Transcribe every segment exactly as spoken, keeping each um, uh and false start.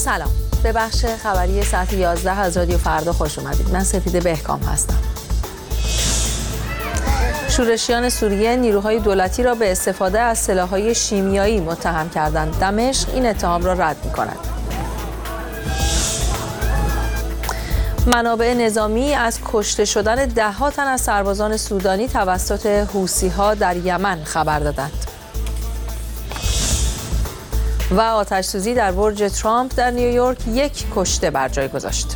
سلام، به بخش خبری ساعت یازده از رادیو فردا خوش اومدید. من سپیده بهکام هستم. شورشیان سوریه نیروهای دولتی را به استفاده از سلاح‌های شیمیایی متهم کردند. دمشق این اتهام را رد می‌کند. منابع نظامی از کشته شدن ده‌ها تن از سربازان سودانی توسط حوثی‌ها در یمن خبر دادند. و آتش‌سوزی در برج ترامپ در نیویورک یک کشته بر جای گذاشت.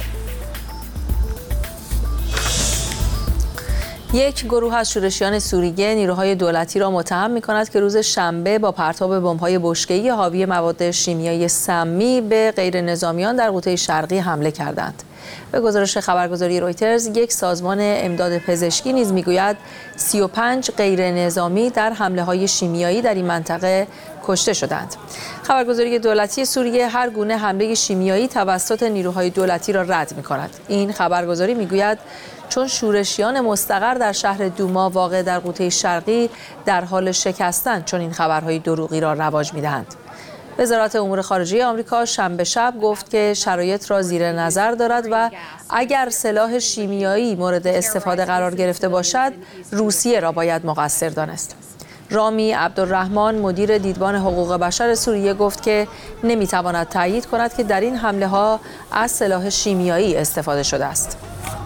یک گروه از شورشیان سوریه نیروهای دولتی را متهم می‌کند که روز شنبه با پرتاب بمب‌های بشکه‌ای حاوی مواد شیمیایی سمی به غیر نظامیان در قوطه شرقی حمله کردند. به گزارش خبرگزاری رویترز، یک سازمان امداد پزشکی نیز میگوید سی و پنج غیر نظامی در حمله‌های شیمیایی در این منطقه کشته شدند. خبرگزاری دولتی سوریه هر گونه حمله شیمیایی توسط نیروهای دولتی را رد می‌کند. این خبرگزاری میگوید چون شورشیان مستقر در شهر دوما واقع در قوطه شرقی در حال شکستن چون این خبرهای دروغی را رواج می‌دهند. وزارت امور خارجه آمریکا شنبه شب گفت که شرایط را زیر نظر دارد و اگر سلاح شیمیایی مورد استفاده قرار گرفته باشد، روسیه را باید مقصر دانست. رامی عبدالرحمن مدیر دیدبان حقوق بشر سوریه گفت که نمیتواند تایید کند که در این حمله ها از سلاح شیمیایی استفاده شده است.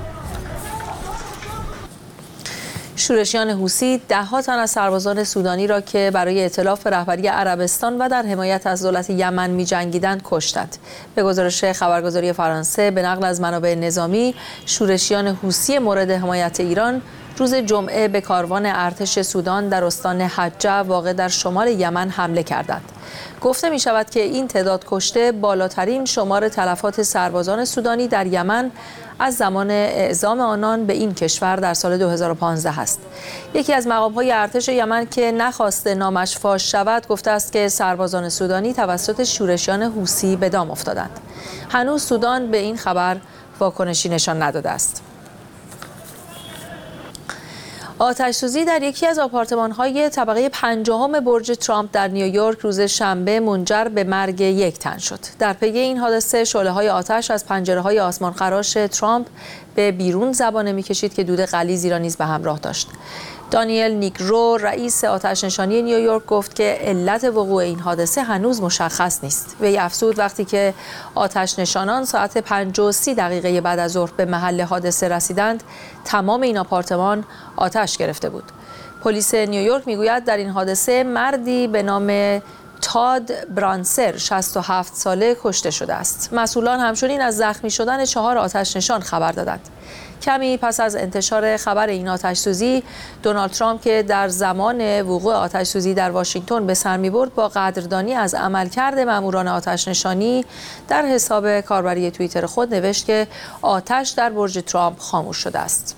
شورشیان حوثی ده‌ها تن از سربازان سودانی را که برای ائتلاف رهبری عربستان و در حمایت از دولت یمن می‌جنگیدند کشتند. به گزارش خبرگزاری فرانسه به نقل از منابع نظامی، شورشیان حوثی مورد حمایت ایران روز جمعه به کاروان ارتش سودان در استان حجه واقع در شمال یمن حمله کردند. گفته می شود که این تعداد کشته بالاترین شمار تلفات سربازان سودانی در یمن از زمان اعزام آنان به این کشور در سال دو هزار و پانزده است. یکی از مقام‌های ارتش یمن که نخواسته نامش فاش شود گفته است که سربازان سودانی توسط شورشیان حوثی به دام افتادند. هنوز سودان به این خبر واکنشی نشان نداده است. آتش‌سوزی در یکی از آپارتمان‌های طبقه پنجم برج ترامپ در نیویورک روز شنبه منجر به مرگ یک تن شد. در پی این حادثه شعله‌های آتش از پنجره‌های آسمانخراش ترامپ به بیرون زبانه می‌کشید که دود غلیظی را نیز به همراه داشت. دانیل نیگرو رئیس آتش نشانی نیویورک گفت که علت وقوع این حادثه هنوز مشخص نیست. وی افزود وقتی که آتش نشانان ساعت پنج و سی دقیقه بعد از ظهر به محل حادثه رسیدند، تمام این آپارتمان آتش گرفته بود. پلیس نیویورک میگوید در این حادثه مردی به نام تاد برانسر شصت و هفت ساله کشته شده است. مسئولان همچنین از زخمی شدن چهار آتش نشان خبر دادند. کمی پس از انتشار خبر این آتش‌سوزی، دونالد ترامپ که در زمان وقوع آتش‌سوزی در واشنگتن به سر می‌برد با قدردانی از عملکرد ماموران آتش نشانی در حساب کاربری توییتر خود نوشت که آتش در برج ترامپ خاموش شده است.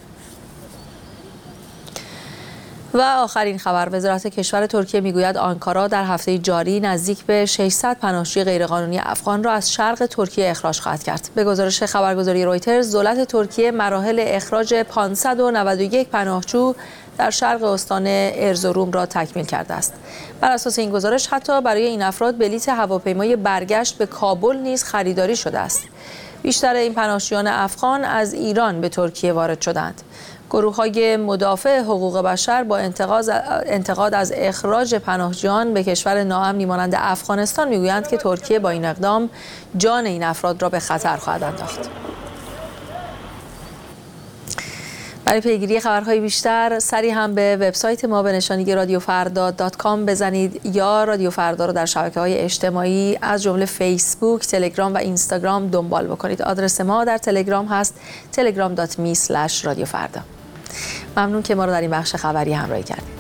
و آخرین خبر، وزارت کشور ترکیه میگوید آنکارا در هفته جاری نزدیک به ششصد پناهجوی غیرقانونی افغان را از شرق ترکیه اخراج خواهد کرد. به گزارش خبرگزاری رویترز، دولت ترکیه مراحل اخراج پانصد و نود و یک پناهجو در شرق استان ارزروم را تکمیل کرده است. بر اساس این گزارش حتی برای این افراد بلیط هواپیمای برگشت به کابل نیز خریداری شده است. بیشتر این پناهجویان افغان از ایران به ترکیه وارد شدند. گروه‌های مدافع حقوق بشر با انتقاد از اخراج پناهجویان به کشور ناامنی مانند افغانستان میگویند که ترکیه با این اقدام جان این افراد را به خطر خواهد انداخت. برای پیگیری خبرهای بیشتر سری هم به وبسایت ما به نشانی رادیو فردا دات کام بزنید یا رادیو فردا را در شبکه‌های اجتماعی از جمله فیسبوک، تلگرام و اینستاگرام دنبال بکنید. آدرس ما در تلگرام هست تلگرام دات می اسلش رادیو فردا. ممنون که ما را در این بخش خبری همراهی کردید.